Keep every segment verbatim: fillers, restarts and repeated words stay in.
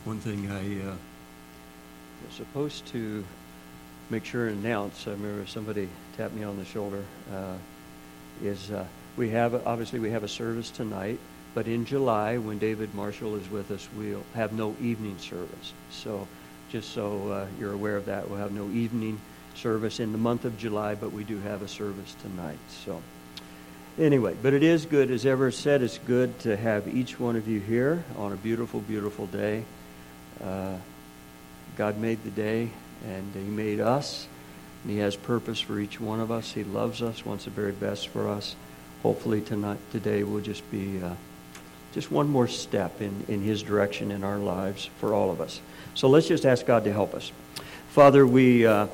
One thing I uh, was supposed to make sure and announce, I remember somebody tapped me on the shoulder, uh, is uh, we have, obviously we have a service tonight, but in July, when David Marshall is with us, we'll have no evening service. So just so uh, you're aware of that, we'll have no evening service in the month of July, but we do have a service tonight. So anyway, but it is good, as ever said, it's good to have each one of you here on a beautiful, beautiful day. Uh, God made the day, and He made us, and He has purpose for each one of us. He loves us, wants the very best for us. Hopefully tonight, today will just be uh, just one more step in, in His direction in our lives for all of us. So let's just ask God to help us. Father, we, uh,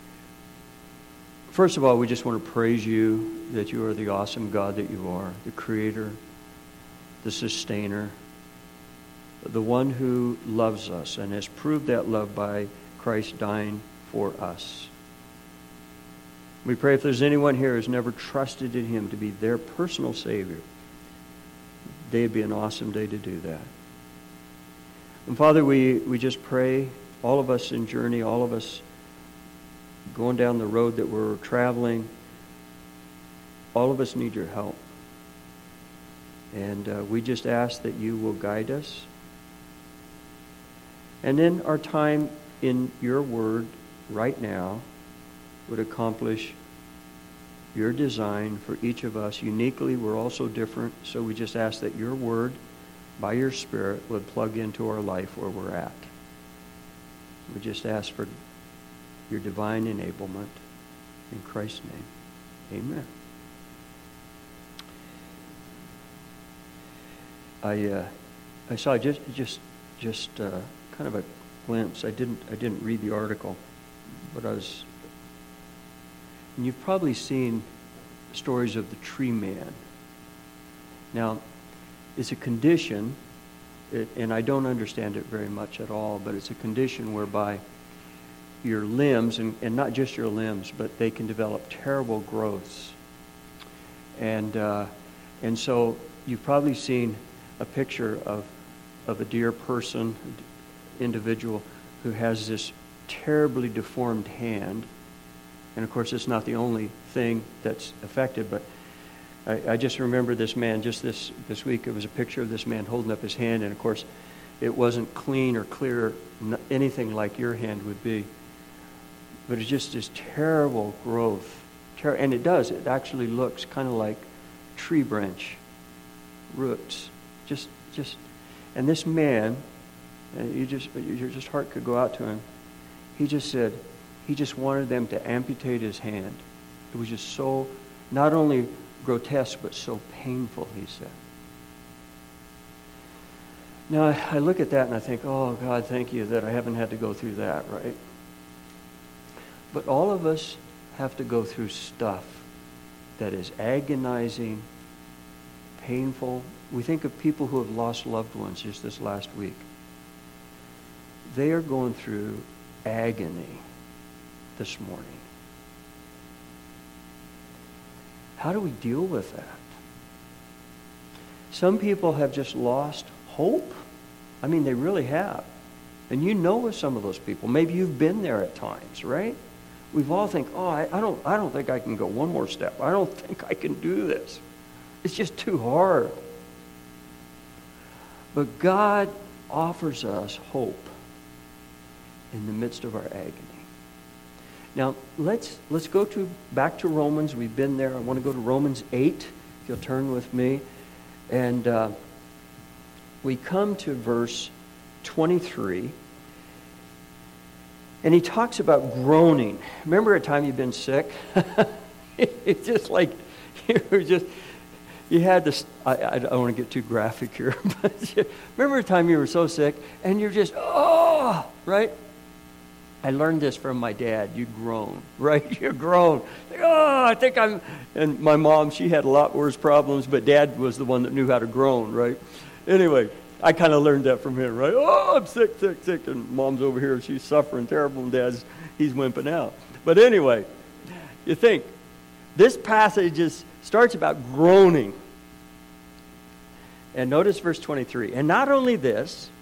first of all, we just want to praise You that You are the awesome God that You are, the Creator, the Sustainer, the one who loves us and has proved that love by Christ dying for us. We pray if there's anyone here who's never trusted in Him to be their personal Savior, today would be an awesome day to do that. And Father, we, we just pray, all of us in journey, all of us going down the road that we're traveling, all of us need Your help. And uh, we just ask that You will guide us. And then our time in Your Word right now would accomplish Your design for each of us. Uniquely, we're all so different, so we just ask that Your Word, by Your Spirit, would plug into our life where we're at. We just ask for Your divine enablement. In Christ's name, amen. I uh, I saw just just just uh, kind of a glimpse. I didn't I didn't read the article, but I was. And you've probably seen stories of the tree man. Now, it's a condition, it, and I don't understand it very much at all, but it's a condition whereby your limbs, and, and not just your limbs, but they can develop terrible growths. And uh, and so you've probably seen a picture of of a dear person, individual who has this terribly deformed hand. And of course, it's not the only thing that's affected, but I, I just remember this man just this, this week. It was a picture of this man holding up his hand, and of course, it wasn't clean or clear, anything like your hand would be. But it's just this terrible growth. Ter- and it does, it actually looks kind of like tree branch roots. Just, just, and this man, and you just, your just heart could go out to him. He just said, he just wanted them to amputate his hand. It was just so, not only grotesque, but so painful, he said. Now, I look at that and I think, oh, God, thank You that I haven't had to go through that, right? But all of us have to go through stuff that is agonizing, painful. We think of people who have lost loved ones just this last week. They are going through agony this morning. How do we deal with that? Some people have just lost hope. I mean, they really have. And you know of some of those people. Maybe you've been there at times, right? We've all think, oh, I, I don't I don't think I can go one more step. I don't think I can do this. It's just too hard. But God offers us hope in the midst of our agony. Now, let's let's go to back to Romans. We've been there. I want to go to Romans eight, if you'll turn with me. And uh, we come to verse twenty-three. And he talks about groaning. Remember a time you've been sick? It's just like you were just, you had this, I, I don't want to get too graphic here, but you, remember a time you were so sick and you're just, oh, right? I learned this from my dad. You groan, right? You groan. Like, oh, I think I'm... And my mom, she had a lot worse problems, but Dad was the one that knew how to groan, right? Anyway, I kind of learned that from him, right? Oh, I'm sick, sick, sick. And Mom's over here. She's suffering terrible, and Dad's, he's wimping out. But anyway, you think, this passage just starts about groaning. And notice verse twenty-three. And not only this,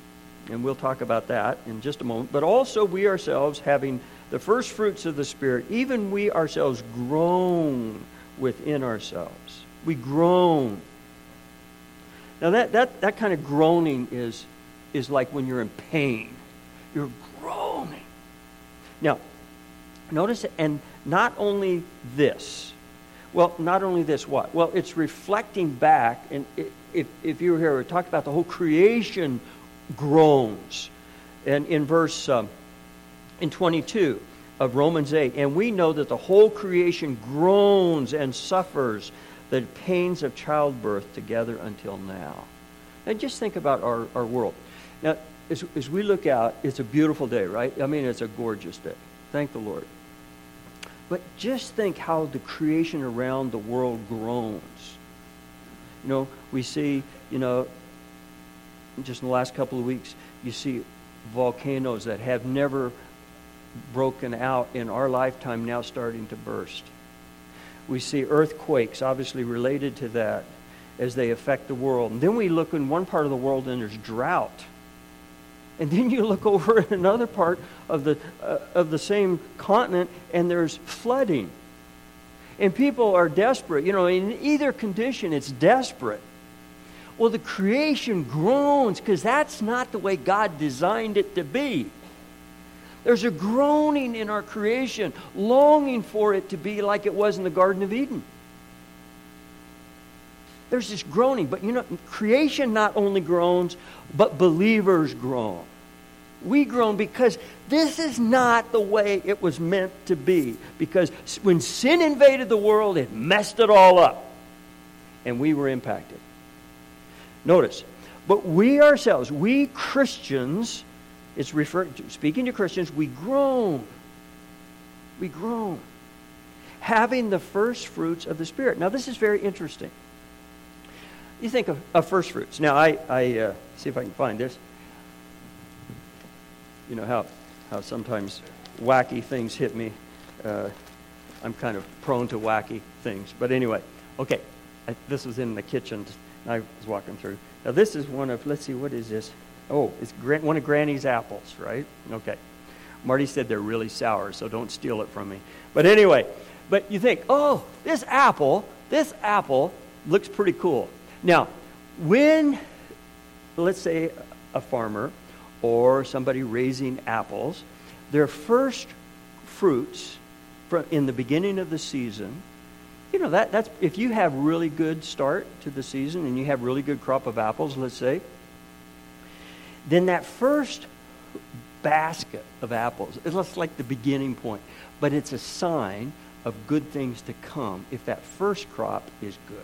And we'll talk about that in just a moment. But also we ourselves having the first fruits of the Spirit, even we ourselves groan within ourselves. We groan. Now that, that, that kind of groaning is, is like when you're in pain. You're groaning. Now, notice, and not only this. Well, not only this, what? Well, it's reflecting back, and if, if you were here, we talked about the whole creation groans. And in verse, um, in twenty-two of Romans eight, and we know that the whole creation groans and suffers the pains of childbirth together until now. And just think about our, our world. Now, as, as we look out, it's a beautiful day, right? I mean, it's a gorgeous day. Thank the Lord. But just think how the creation around the world groans. You know, we see, you know, just in the last couple of weeks, you see volcanoes that have never broken out in our lifetime now starting to burst. We see earthquakes, obviously related to that, as they affect the world. And then we look in one part of the world and there's drought. And then you look over in another part of the uh, of the same continent and there's flooding. And people are desperate. You know, in either condition, it's desperate. Well, the creation groans because that's not the way God designed it to be. There's a groaning in our creation, longing for it to be like it was in the Garden of Eden. There's this groaning. But you know, creation not only groans, but believers groan. We groan because this is not the way it was meant to be. Because when sin invaded the world, it messed it all up. And we were impacted. Notice, but we ourselves, we Christians, it's referring to, speaking to Christians, we groan. We groan. Having the first fruits of the Spirit. Now, this is very interesting. You think of, of first fruits. Now, I, I uh, see if I can find this. You know how, how sometimes wacky things hit me. Uh, I'm kind of prone to wacky things. But anyway, okay. I, this was in the kitchen. I was walking through. Now, this is one of, let's see, what is this? Oh, it's Gran- one of Granny's apples, right? Okay. Marty said they're really sour, so don't steal it from me. But anyway, but you think, oh, this apple, this apple looks pretty cool. Now, when, let's say, a farmer or somebody raising apples, their first fruits from in the beginning of the season, you know, that that's if you have really good start to the season and you have really good crop of apples, let's say, then that first basket of apples, it's like the beginning point, but it's a sign of good things to come if that first crop is good.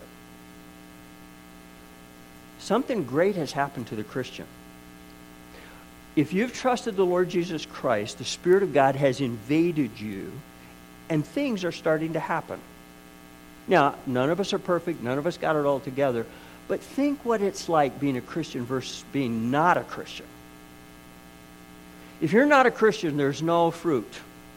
Something great has happened to the Christian. If you've trusted the Lord Jesus Christ, the Spirit of God has invaded you, and things are starting to happen. Now, none of us are perfect. None of us got it all together. But think what it's like being a Christian versus being not a Christian. If you're not a Christian, there's no fruit.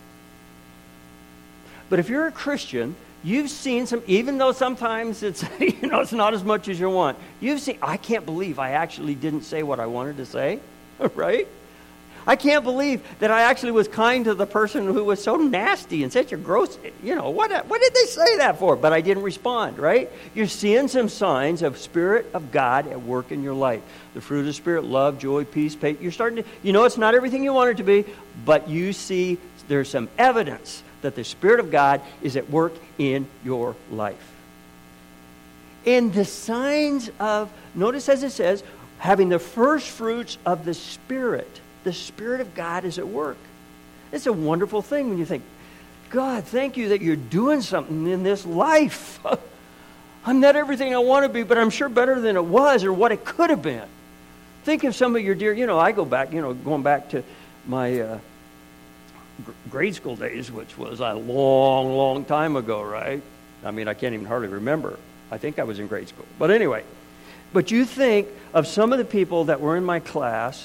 But if you're a Christian, you've seen some, even though sometimes it's, you know, it's not as much as you want. You've seen, I can't believe I actually didn't say what I wanted to say, right? I can't believe that I actually was kind to the person who was so nasty and such a gross, you know, what, what did they say that for? But I didn't respond, right? You're seeing some signs of Spirit of God at work in your life. The fruit of the Spirit, love, joy, peace, patience. You're starting to, you know, it's not everything you want it to be, but you see there's some evidence that the Spirit of God is at work in your life. And the signs of, notice as it says, having the first fruits of the Spirit. The Spirit of God is at work. It's a wonderful thing when you think, God, thank you that you're doing something in this life. I'm not everything I want to be, but I'm sure better than it was or what it could have been. Think of some of your dear, you know, I go back, you know, going back to my uh, grade school days, which was a long, long time ago, right? I mean, I can't even hardly remember. I think I was in grade school. But anyway, but you think of some of the people that were in my class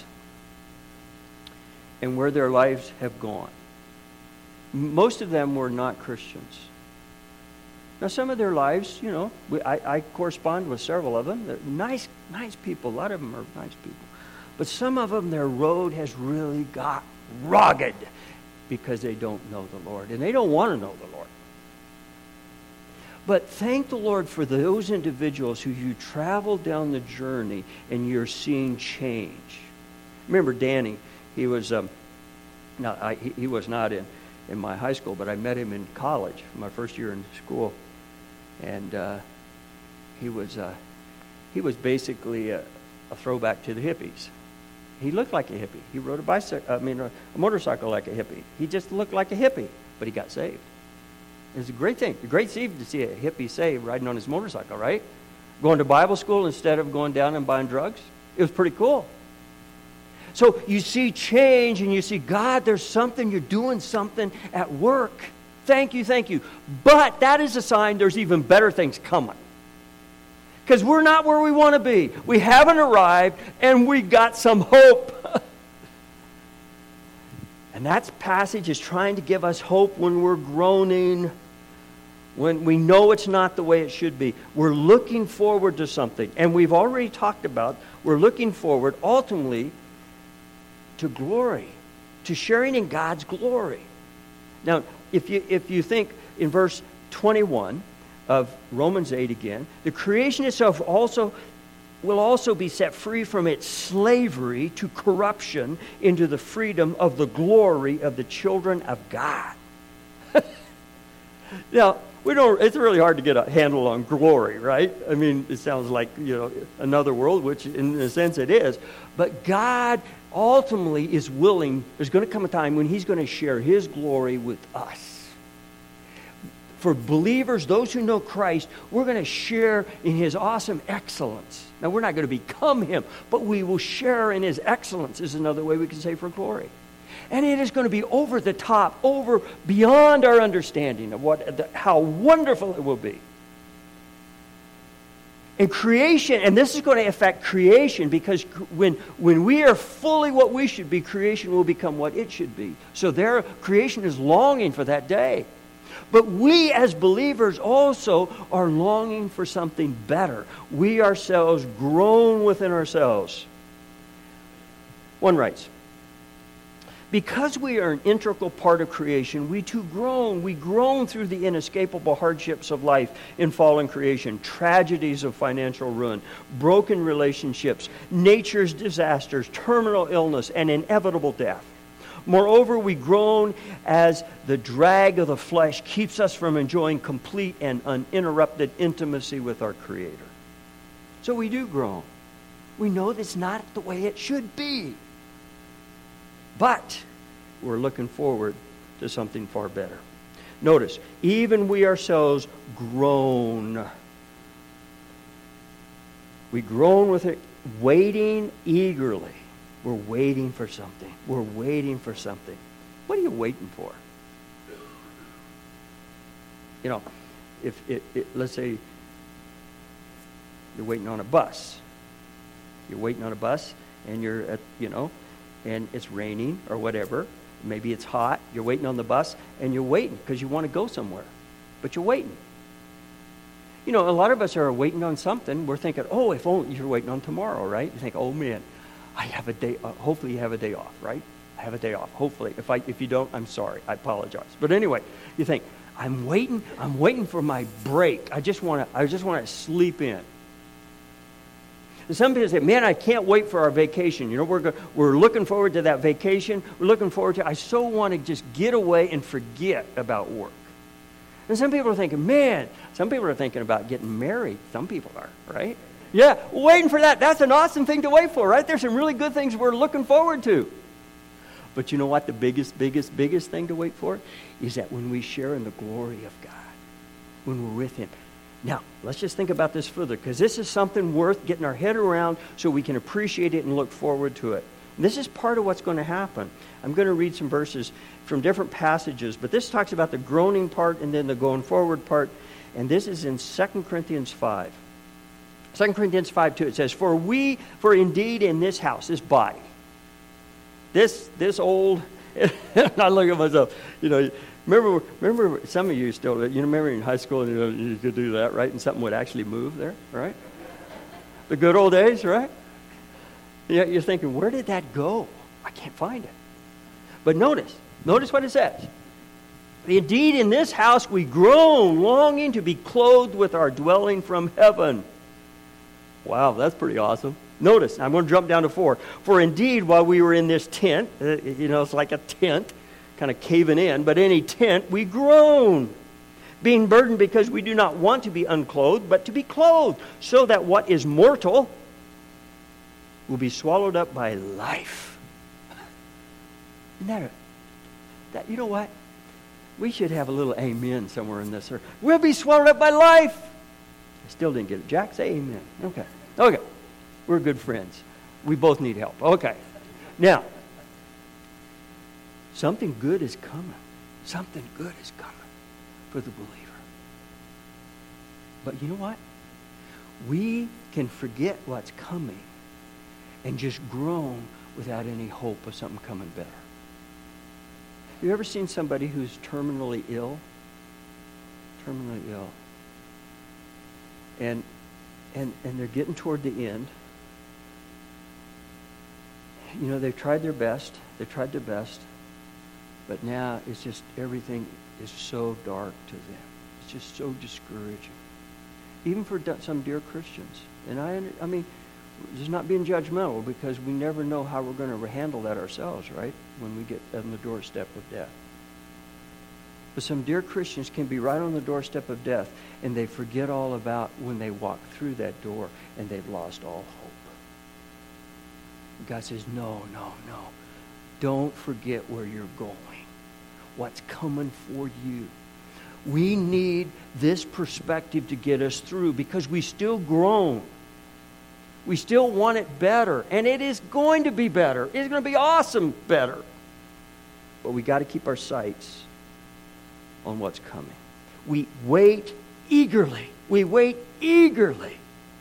and where their lives have gone. Most of them were not Christians. Now, some of their lives, you know, we, I, I correspond with several of them. They're nice, nice people. A lot of them are nice people. But some of them, their road has really got rugged because they don't know the Lord, and they don't want to know the Lord. But thank the Lord for those individuals who you travel down the journey and you're seeing change. Remember Danny, he was um, not, I, he, he was not in, in my high school, but I met him in college, my first year in school. And uh, he was uh, he was basically a, a throwback to the hippies. He looked like a hippie. He rode a bicycle, I mean, a, a motorcycle like a hippie. He just looked like a hippie, but he got saved. It was a great thing, a great thing to see a hippie saved riding on his motorcycle, right? Going to Bible school instead of going down and buying drugs. It was pretty cool. So you see change and you see, God, there's something, you're doing something at work. Thank you, thank you. But that is a sign there's even better things coming. Because we're not where we want to be. We haven't arrived, and we got some hope. And that passage is trying to give us hope when we're groaning, when we know it's not the way it should be. We're looking forward to something. And we've already talked about, we're looking forward ultimately to glory, to sharing in God's glory. Now, if you if you think in verse twenty-one of Romans eight again, the creation itself also will also be set free from its slavery to corruption into the freedom of the glory of the children of God. Now, we don't. It's really hard to get a handle on glory, right? I mean, it sounds like, you know, another world, which in a sense it is. But God ultimately is willing. There's going to come a time when He's going to share His glory with us. For believers, those who know Christ, we're going to share in His awesome excellence. Now, we're not going to become Him, but we will share in His excellence is another way we can say for glory. And it is going to be over the top, over beyond our understanding of what, the, how wonderful it will be. And creation, and this is going to affect creation, because when, when we are fully what we should be, creation will become what it should be. So their creation is longing for that day. But we as believers also are longing for something better. We ourselves groan within ourselves. One writes, because we are an integral part of creation, we too groan. We groan through the inescapable hardships of life in fallen creation, tragedies of financial ruin, broken relationships, nature's disasters, terminal illness, and inevitable death. Moreover, we groan as the drag of the flesh keeps us from enjoying complete and uninterrupted intimacy with our Creator. So we do groan. We know that's not the way it should be. But we're looking forward to something far better. Notice, even we ourselves groan. We groan with it, waiting eagerly. We're waiting for something. We're waiting for something. What are you waiting for? You know, if it, it, let's say you're waiting on a bus. You're waiting on a bus, and you're at, you know, and it's raining or whatever. Maybe it's hot. You're waiting on the bus, and you're waiting because you want to go somewhere. But you're waiting. You know, a lot of us are waiting on something. We're thinking, oh, if only you're waiting on tomorrow, right? You think, oh, man, I have a day. Uh, hopefully you have a day off, right? I have a day off. Hopefully. If I if you don't, I'm sorry. I apologize. But anyway, you think, I'm waiting. I'm waiting for my break. I just want to. I just want to sleep in. And some people say, man, I can't wait for our vacation. You know, we're go- we're looking forward to that vacation. We're looking forward to, I so want to just get away and forget about work. And some people are thinking, man, some people are thinking about getting married. Some people are, right? Yeah, waiting for that. That's an awesome thing to wait for, right? There's some really good things we're looking forward to. But you know what the biggest, biggest, biggest thing to wait for is that when we share in the glory of God, when we're with Him. Now, let's just think about this further, because this is something worth getting our head around so we can appreciate it and look forward to it. And this is part of what's going to happen. I'm going to read some verses from different passages, but this talks about the groaning part and then the going forward part, and this is in Second Corinthians five. Second Corinthians five two, it says, For we, for indeed in this house, this body, this this old, I look at myself, you know, Remember, remember, some of you still, you know, remember in high school, you know, you could do that, right? And something would actually move there, right? The good old days, right? You're thinking, where did that go? I can't find it. But notice, notice what it says. Indeed, in this house we groan, longing to be clothed with our dwelling from heaven. Wow, that's pretty awesome. Notice, I'm going to jump down to four. For indeed, while we were in this tent, uh, you know, it's like a tent, kind of caving in, but in a tent we groan, being burdened because we do not want to be unclothed, but to be clothed, so that what is mortal will be swallowed up by life. Isn't that, a, that you know what? We should have a little amen somewhere in this. We'll be swallowed up by life. I still didn't get it. Jack, say amen. Okay. Okay. We're good friends. We both need help. Okay. Now, something good is coming. Something good is coming for the believer. But you know what? We can forget what's coming and just groan without any hope of something coming better. You ever seen somebody who's terminally ill? Terminally ill. And and and they're getting toward the end. You know, they've tried their best. They've tried their best. But now it's just everything is so dark to them. It's just so discouraging. Even for some dear Christians. And I I mean, just not being judgmental, because we never know how we're going to handle that ourselves, right? When we get on the doorstep of death. But some dear Christians can be right on the doorstep of death, and they forget all about when they walk through that door and they've lost all hope. God says, no, no, no. Don't forget where you're going. What's coming for you. We need this perspective to get us through, because we still groan. We still want it better, and it is going to be better. It's going to be awesome better. But we got to keep our sights on what's coming. We wait eagerly. We wait eagerly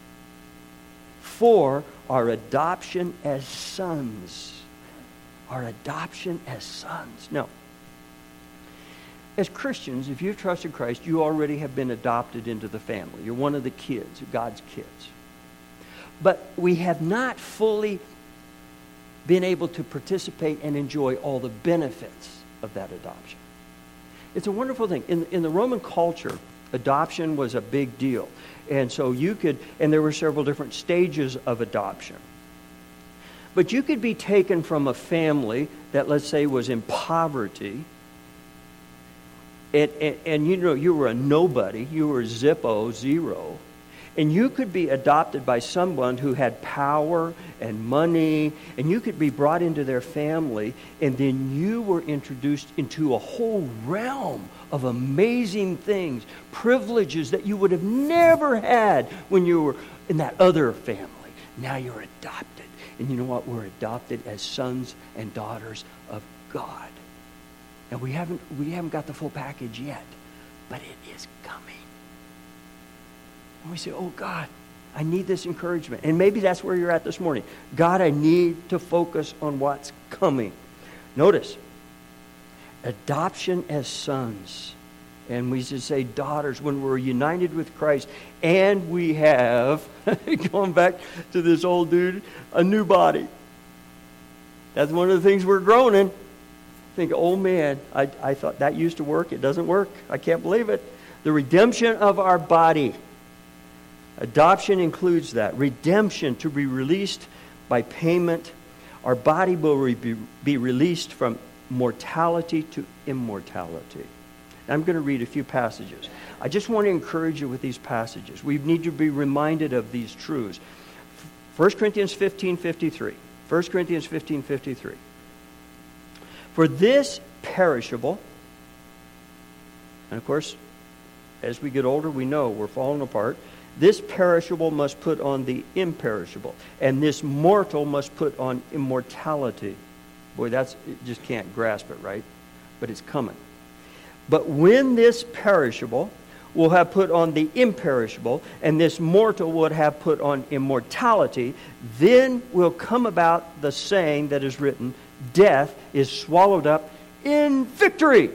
for our adoption as sons. Our adoption as sons. Now, as Christians, if you've trusted Christ, you already have been adopted into the family. You're one of the kids, God's kids. But we have not fully been able to participate and enjoy all the benefits of that adoption. It's a wonderful thing. In, in the Roman culture, adoption was a big deal. And so you could, and there were several different stages of adoption. But you could be taken from a family that, let's say, was in poverty. And, and, and you know, you were a nobody. You were Zippo, zero. And you could be adopted by someone who had power and money, and you could be brought into their family, and then you were introduced into a whole realm of amazing things, privileges that you would have never had when you were in that other family. Now you're adopted. And you know what? We're adopted as sons and daughters of God. And we haven't we haven't got the full package yet, but it is coming. And we say, oh, God, I need this encouragement. And maybe that's where you're at this morning. God, I need to focus on what's coming. Notice, adoption as sons. And we should say daughters when we're united with Christ. And we have, going back to this old dude, a new body. That's one of the things we're growing in. Think, oh, man, I, I thought that used to work. It doesn't work. I can't believe it. The redemption of our body. Adoption includes that. Redemption, to be released by payment. Our body will be, be released from mortality to immortality. I'm going to read a few passages. I just want to encourage you with these passages. We need to be reminded of these truths. First Corinthians fifteen fifty-three. First Corinthians fifteen fifty-three. For this perishable, and of course, as we get older, we know we're falling apart. This perishable must put on the imperishable, and this mortal must put on immortality. Boy, that's, you just can't grasp it, right? But it's coming. But when this perishable will have put on the imperishable, and this mortal would have put on immortality, then will come about the saying that is written, death is swallowed up in victory.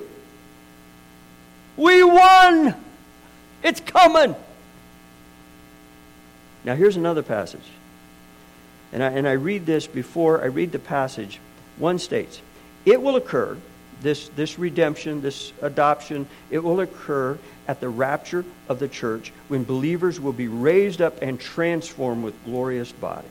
We won! It's coming! Now here's another passage. And I, and I read this before I read the passage. One states, it will occur, this, this redemption, this adoption, it will occur at the rapture of the church when believers will be raised up and transformed with glorious bodies.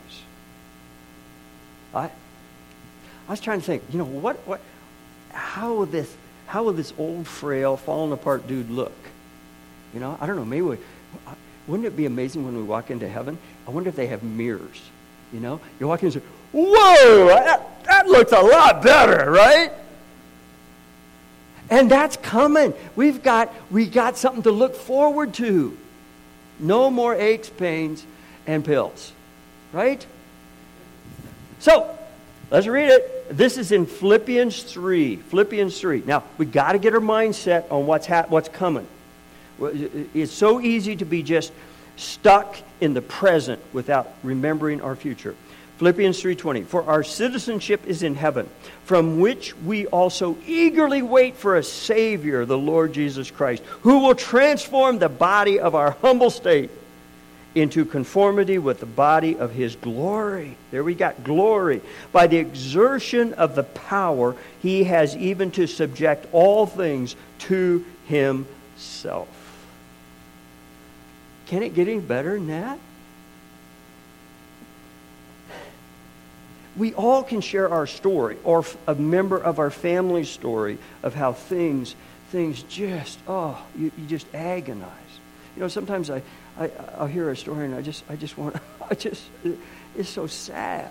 I, I was trying to think, you know, what, what, how will this, how will this old, frail, fallen apart dude look? You know, I don't know, maybe we, wouldn't it be amazing when we walk into heaven? I wonder if they have mirrors, you know? You walk in and say, whoa, that, that looks a lot better, right? And that's coming. We've got, we got something to look forward to. No more aches, pains, and pills, right? So, let's read it. This is in Philippians three. Philippians three. Now, we got to get our mindset on what's ha- what's coming. It's so easy to be just stuck in the present without remembering our future. Philippians three twenty. For our citizenship is in heaven, from which we also eagerly wait for a Savior, the Lord Jesus Christ, who will transform the body of our humble state into conformity with the body of His glory. There we got glory. By the exertion of the power He has even to subject all things to Himself. Can it get any better than that? We all can share our story, or a member of our family's story, of how things, things just, oh, you, you just agonize. You know, sometimes I, I, I'll hear a story and I just, I just want, I just, it's so sad.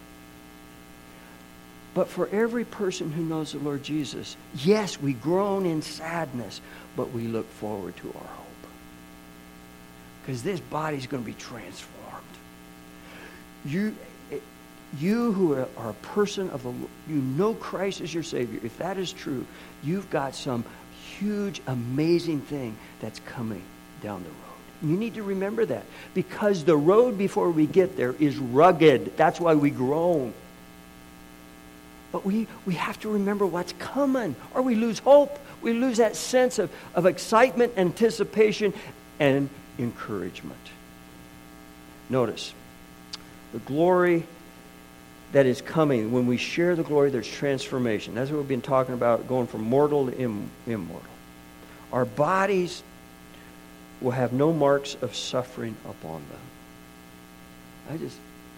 But for every person who knows the Lord Jesus, yes, we groan in sadness, but we look forward to our hope. Because this body's going to be transformed. You... You who are, are a person of the Lord, you know Christ as your Savior. If that is true, you've got some huge, amazing thing that's coming down the road. You need to remember that. Because the road before we get there is rugged. That's why we groan. But we, we have to remember what's coming, or we lose hope. We lose that sense of, of excitement, anticipation, and encouragement. Notice, the glory that is coming. When we share the glory, there's transformation. That's what we've been talking about, going from mortal to Im- immortal. Our bodies will have no marks of suffering upon them. I just,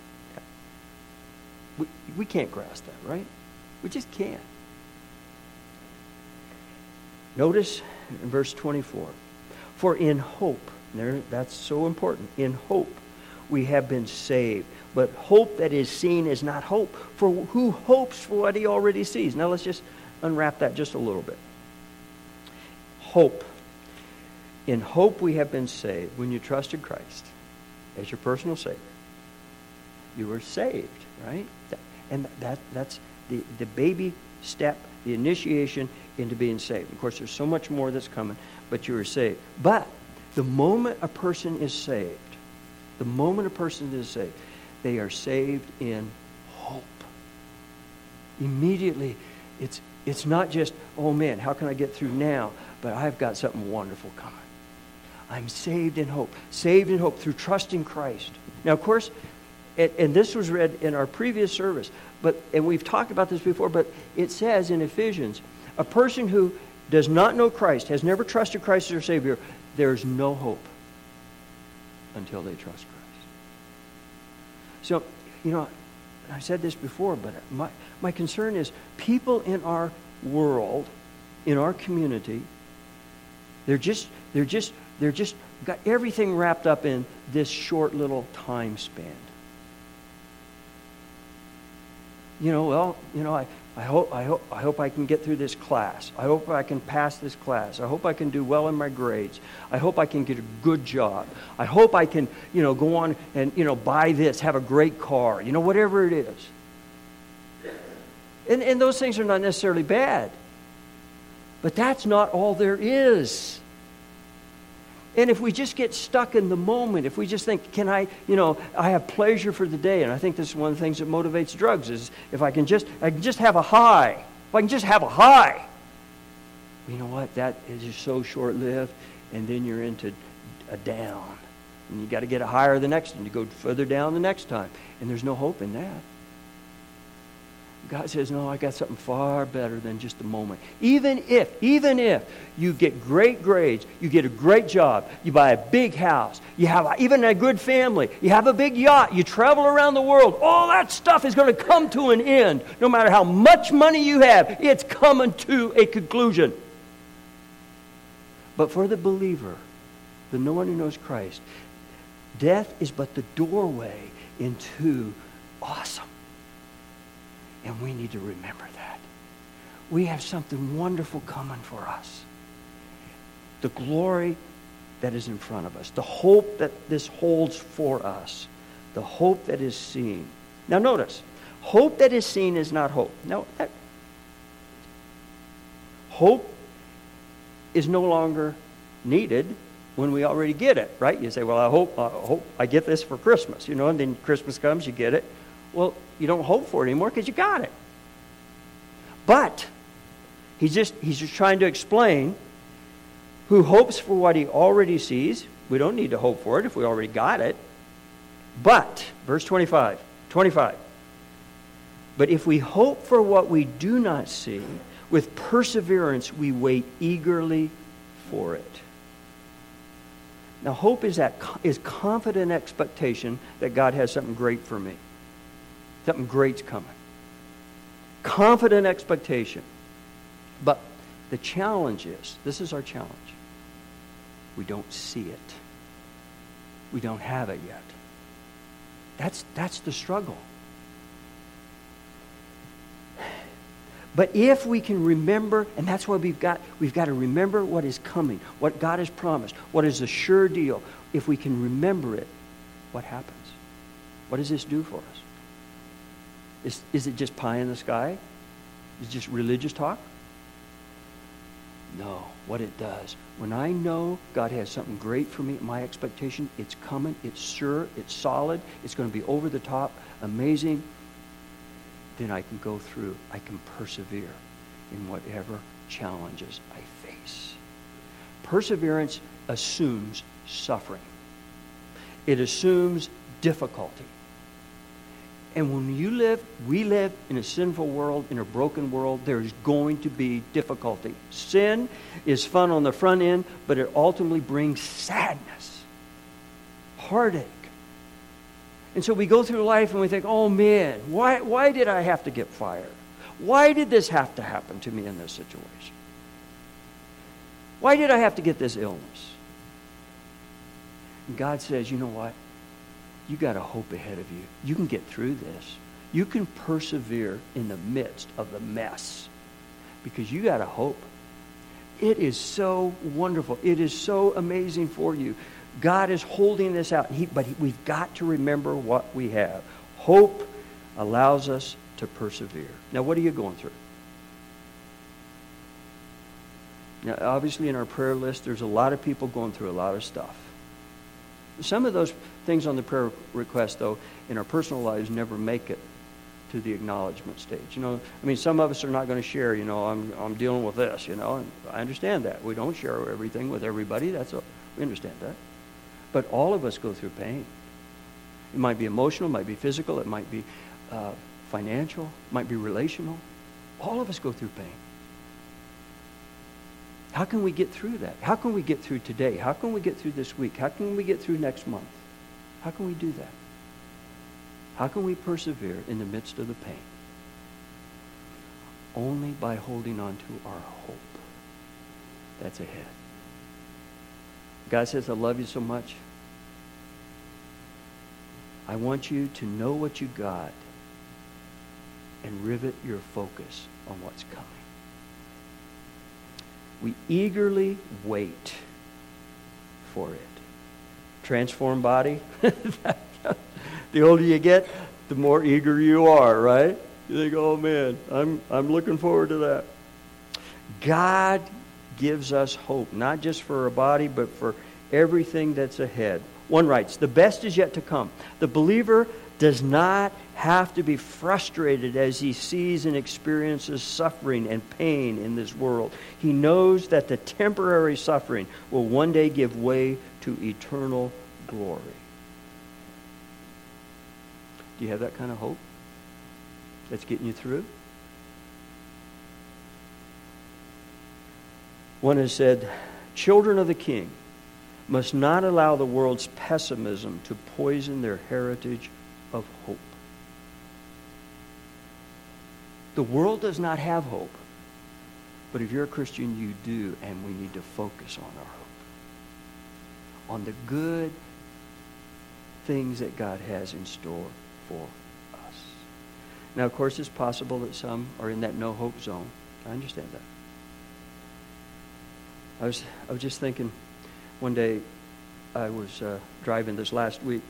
we, we can't grasp that, right? We just can't. Notice in verse twenty-four, for in hope, there, that's so important, in hope we have been saved. But hope that is seen is not hope. For who hopes for what he already sees? Now let's just unwrap that just a little bit. Hope. In hope we have been saved. When you trusted Christ as your personal Savior, you were saved, right? And that that's the, the baby step, the initiation into being saved. Of course, there's so much more that's coming, but you were saved. But the moment a person is saved, the moment a person is saved, they are saved in hope. Immediately, it's it's not just, oh man, how can I get through now? But I've got something wonderful coming. I'm saved in hope. Saved in hope through trusting Christ. Now, of course, and, and this was read in our previous service, but and we've talked about this before, but it says in Ephesians, a person who does not know Christ, has never trusted Christ as their Savior, there's no hope until they trust Christ. So, you know, I said this before, but my, my concern is people in our world, in our community, they're just, they're just, they're just got everything wrapped up in this short little time span. You know, well, you know, I, I hope, I hope, I hope I can get through this class. I hope I can pass this class. I hope I can do well in my grades. I hope I can get a good job. I hope I can, you know, go on and, you know, buy this, have a great car, you know, whatever it is. And, and those things are not necessarily bad. But that's not all there is. And if we just get stuck in the moment, if we just think, can I, you know, I have pleasure for the day, and I think this is one of the things that motivates drugs, is if I can just, I can just have a high. If I can just have a high. You know what? That is just so short-lived, and then you're into a down. And you got to get it higher the next time. You go further down the next time. And there's no hope in that. God says, no, I got something far better than just a moment. Even if, even if you get great grades, you get a great job, you buy a big house, you have a, even a good family, you have a big yacht, you travel around the world, all that stuff is going to come to an end. No matter how much money you have, it's coming to a conclusion. But for the believer, the no one who knows Christ, death is but the doorway into awesome. And we need to remember that. We have something wonderful coming for us. The glory that is in front of us. The hope that this holds for us. The hope that is seen. Now notice, hope that is seen is not hope. Now, that, hope is no longer needed when we already get it, right? You say, well, I hope, I hope I get this for Christmas, you know, and then Christmas comes, you get it. Well, you don't hope for it anymore because you got it. But he's just he's just trying to explain who hopes for what he already sees. We don't need to hope for it if we already got it. But, verse twenty-five, twenty-five. But if we hope for what we do not see, with perseverance we wait eagerly for it. Now, hope is that is confident expectation that God has something great for me. Something great's coming. Confident expectation. But the challenge is, this is our challenge. We don't see it. We don't have it yet. That's, that's the struggle. But if we can remember, and that's why we've got, we've got to remember what is coming, what God has promised, what is a sure deal. If we can remember it, what happens? What does this do for us? Is, is it just pie in the sky? Is it just religious talk? No. What it does, when I know God has something great for me, my expectation, it's coming, it's sure, it's solid, it's going to be over the top, amazing, then I can go through, I can persevere in whatever challenges I face. Perseverance assumes suffering. It assumes difficulty. And when you live, we live in a sinful world, in a broken world, there's going to be difficulty. Sin is fun on the front end, but it ultimately brings sadness, heartache. And so we go through life and we think, oh man, why, why did I have to get fired? Why did this have to happen to me in this situation? Why did I have to get this illness? And God says, you know what? You got a hope ahead of you. You can get through this. You can persevere in the midst of the mess because you got a hope. It is so wonderful. It is so amazing for you. God is holding this out, he, but he, we've got to remember what we have. Hope allows us to persevere. Now, what are you going through? Now, obviously, in our prayer list, there's a lot of people going through a lot of stuff. Some of those things on the prayer request, though, in our personal lives never make it to the acknowledgement stage. You know, I mean, some of us are not going to share, you know, I'm I'm dealing with this, you know, and I understand that. We don't share everything with everybody. That's a, we understand that. But all of us go through pain. It might be emotional, it might be physical, it might be uh, financial, it might be relational. All of us go through pain. How can we get through that? How can we get through today? How can we get through this week? How can we get through next month? How can we do that? How can we persevere in the midst of the pain? Only by holding on to our hope that's ahead. God says, I love you so much. I want you to know what you got and rivet your focus on what's coming. We eagerly wait for it. Transformed body. The older you get, the more eager you are, right? You think, oh man, I'm I'm looking forward to that. God gives us hope, not just for our body, but for everything that's ahead. One writes, the best is yet to come. The believer does not have to be frustrated as he sees and experiences suffering and pain in this world. He knows that the temporary suffering will one day give way to eternal glory. Do you have that kind of hope that's getting you through? One has said, children of the King must not allow the world's pessimism to poison their heritage of hope. The world does not have hope. But if you're a Christian, you do, and we need to focus on our hope. On the good things that God has in store for us. Now, of course, it's possible that some are in that no-hope zone. I understand that. I was I was just thinking, one day I was uh, driving this last week.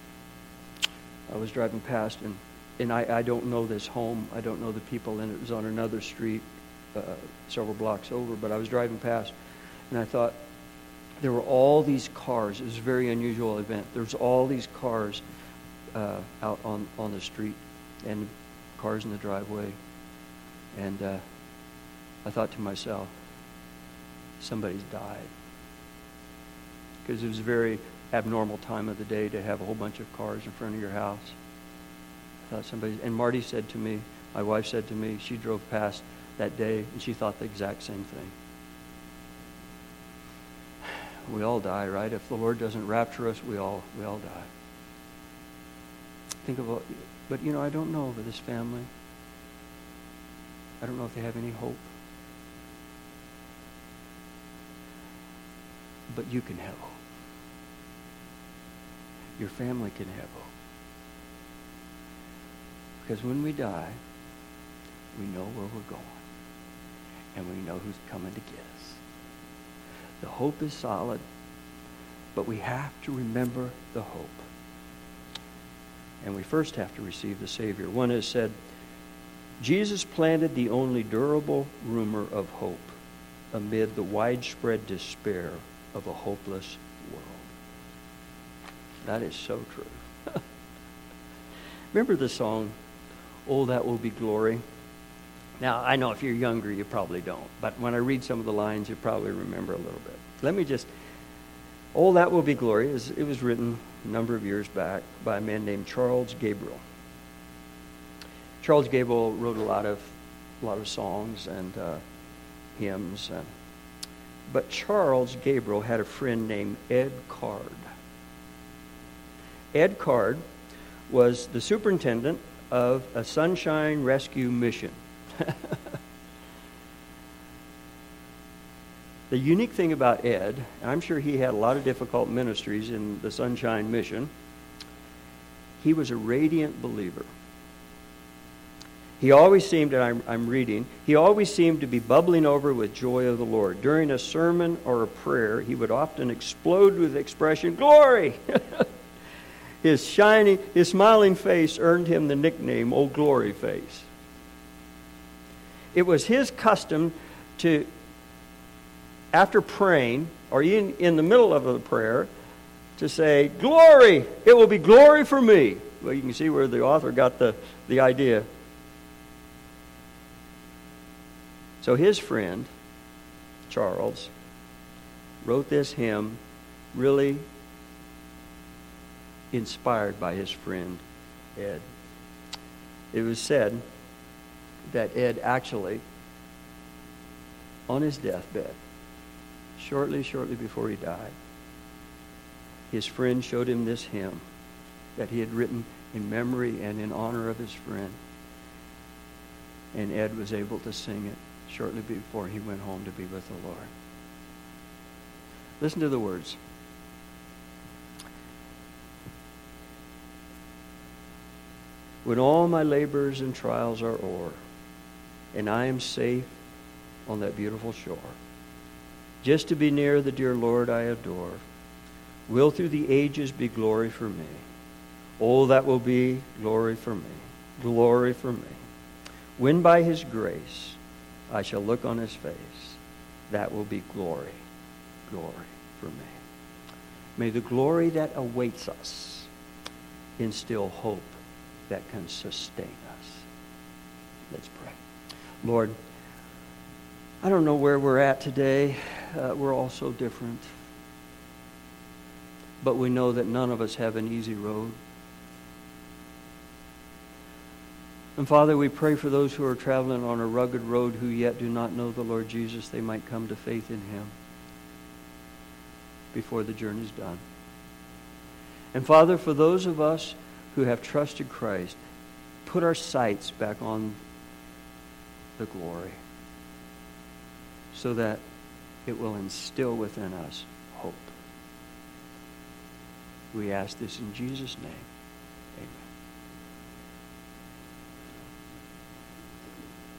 I was driving past, and, and I, I don't know this home. I don't know the people in it. It was on another street uh, several blocks over, but I was driving past, and I thought, there were all these cars. It was a very unusual event. There was all these cars uh, out on, on the street, and cars in the driveway. And uh, I thought to myself, somebody's died. Because it was a very abnormal time of the day to have a whole bunch of cars in front of your house. I thought somebody, and Marty said to me, my wife said to me, she drove past that day, and she thought the exact same thing. We all die, right? If the Lord doesn't rapture us, we all we all die. Think about, but you know, I don't know over this family. I don't know if they have any hope. But you can have hope. Your family can have hope. Because when we die, we know where we're going. And we know who's coming to get us. The hope is solid, but we have to remember the hope. And we first have to receive the Savior. One has said, Jesus planted the only durable rumor of hope amid the widespread despair of a hopeless world. That is so true. Remember the song, Oh, That Will Be Glory? Now, I know if you're younger, you probably don't. But when I read some of the lines, you probably remember a little bit. Let me just... Oh, That Will Be Glory. It was written a number of years back by a man named Charles Gabriel. Charles Gabriel wrote a lot of, a lot of songs and uh, hymns. And, but Charles Gabriel had a friend named Ed Card. Ed Card was the superintendent of a Sunshine Rescue Mission. The unique thing about Ed, and I'm sure he had a lot of difficult ministries in the Sunshine Mission, he was a radiant believer. He always seemed, and I'm, I'm reading, he always seemed to be bubbling over with joy of the Lord. During a sermon or a prayer, he would often explode with the expression, "Glory!" His shining, his smiling face earned him the nickname, "Old Glory Face." It was his custom to, after praying, or in, in the middle of a prayer, to say, "Glory! It will be glory for me." Well, you can see where the author got the, the idea. So his friend, Charles, wrote this hymn really inspired by his friend, Ed. It was said that Ed actually, on his deathbed, shortly, shortly before he died, his friend showed him this hymn that he had written in memory and in honor of his friend. And Ed was able to sing it shortly before he went home to be with the Lord. Listen to the words. When all my labors and trials are o'er, and I am safe on that beautiful shore, just to be near the dear Lord I adore, will through the ages be glory for me. Oh, that will be glory for me, glory for me. When by his grace I shall look on his face, that will be glory, glory for me. May the glory that awaits us instill hope that can sustain us. Let's pray. Lord, I don't know where we're at today. Uh, we're all so different. but we know that none of us have an easy road. And Father, we pray for those who are traveling on a rugged road who yet do not know the Lord Jesus, they might come to faith in him before the journey's done. And Father, for those of us who have trusted Christ, put our sights back on the glory so that it will instill within us hope. We ask this in Jesus' name.